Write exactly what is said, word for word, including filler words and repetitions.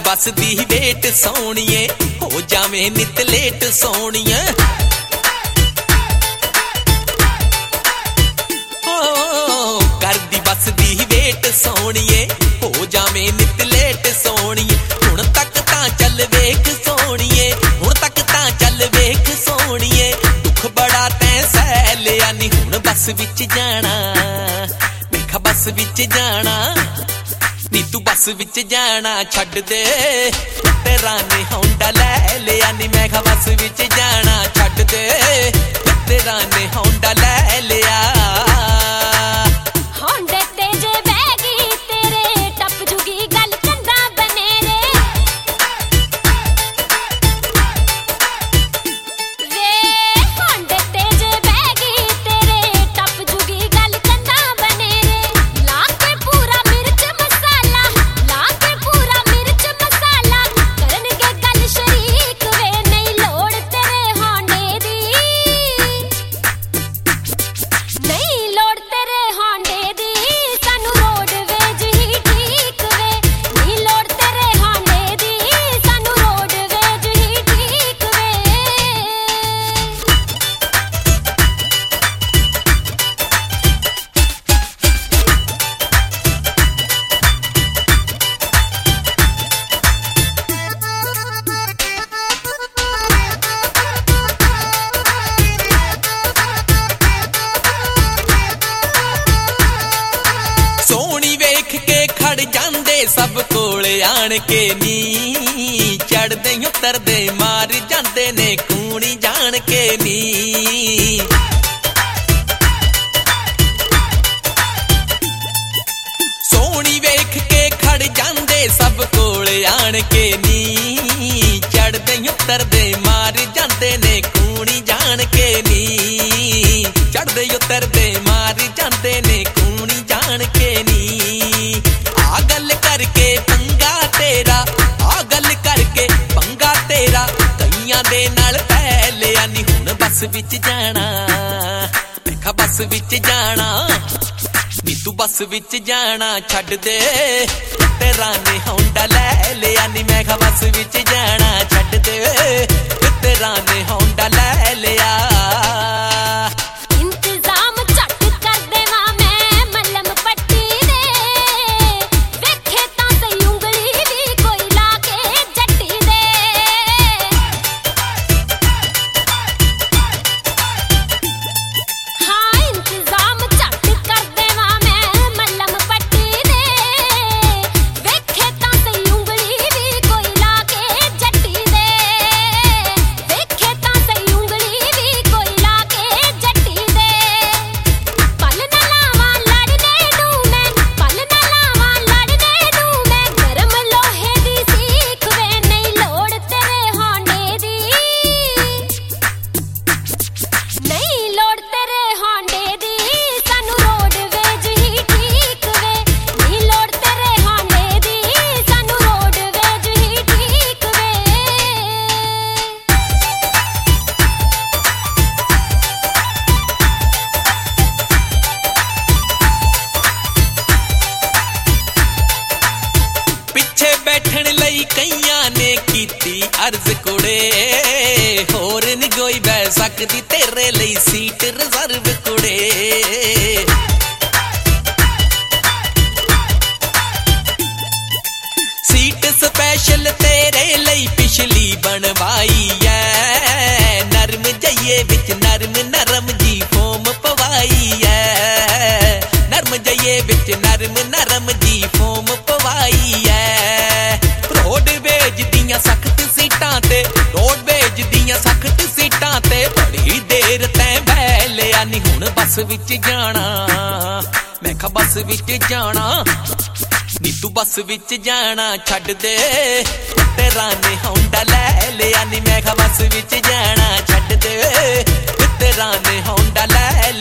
बस दी वेट सोनिए हो जावे नित लेट सोनिए कर दी बस दी वेट सोनिए हो जावे नित लेट सोनिए हुण तक तां चल वेख सोनिए हुण तक तां चल वेख सोनिए दुख बड़ा तैं सह लिया नी हुण बस विच जाना देखा बस विच जाना नी तू बस विच जाना छड्ड दे तेरा ने होंडा ले लिया नी मैं खा बस विच जाना छड्ड दे तेरा ने होंडा ले लिया सब कोले आन के नी चढ़दे उतरदे मार जांदे ने कूणी जान के नी सोहनी वेख के खड़ जांदे सब कोले आन के नी चढ़दे उतरदे मार जांदे ने कूणी जान के नी चढ़दे उतरदे मार जांदे ने कूणी जान के नी आ गल करके पंगा तेरा आ गल करके पंगा तेरा कईयां दे नाल पै लिया नी हुण बस विच जाना देखा बस विच जाना नी तू बस विच जाना छड्ड दे तेरा ने होंडा ले लिया नी मैं खा बस विच जाना छड्ड दे तेरा ने होंडा ले लिया कईयां ने कीती अर्ज कुड़े होर नहीं कोई बह सकदी तेरे लिए सीट रिजर्व कुड़े सीट स्पेशल तेरे लिए पिछली बनवाई है नरम जइए विच नरम नरम जी फोम पवाई है नरम जइए विच नरम नरम जी फोम पवाई है रोडवेज दियां सख्त सीटां ते रोडवेज दियां सख्त सीटां ते बड़ी देर तैं बह लिया नी हुण बस विच जाना मैं खा बस विच जाना नी तू बस विच जाना छड्ड दे तेरा ने होंडा ले लिया नी मैं खा बस विच जाना छड्ड दे तेरा ने होंडा ले